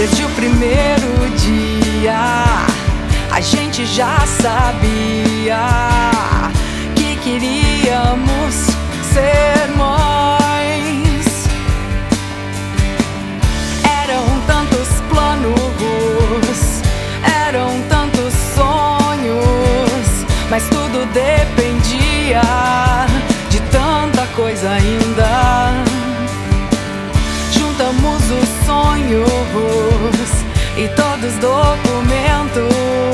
Desde o primeiro dia a gente já sabia que queríamos ser mães. Eram tantos planos, eram tantos sonhos, mas tudo dependia de tanta coisa ainda. Juntamos os sonhos e todos os documentos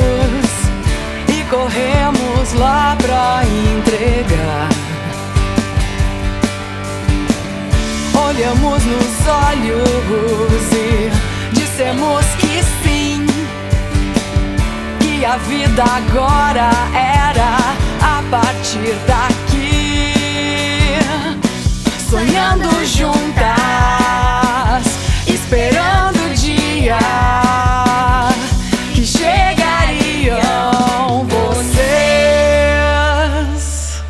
e corremos lá pra entregar. Olhamos nos olhos e dissemos que sim, que a vida agora era a partir daqui. Sonhando juntas, esperando o dia que chegariam vocês.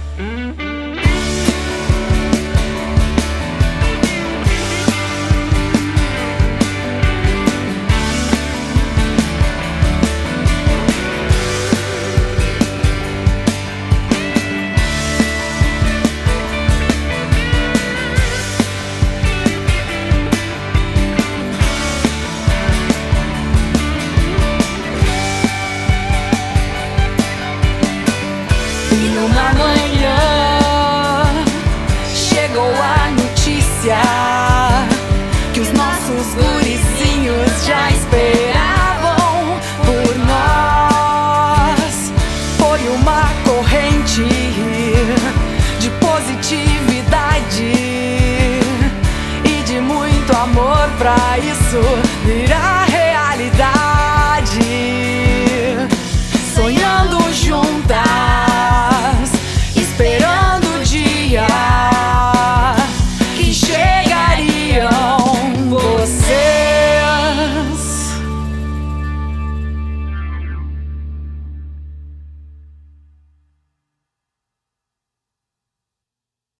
E numa manhã chegou a notícia que os nossos gurizinhos já esperavam por nós. Foi uma corrente de positividade e de muito amor pra isso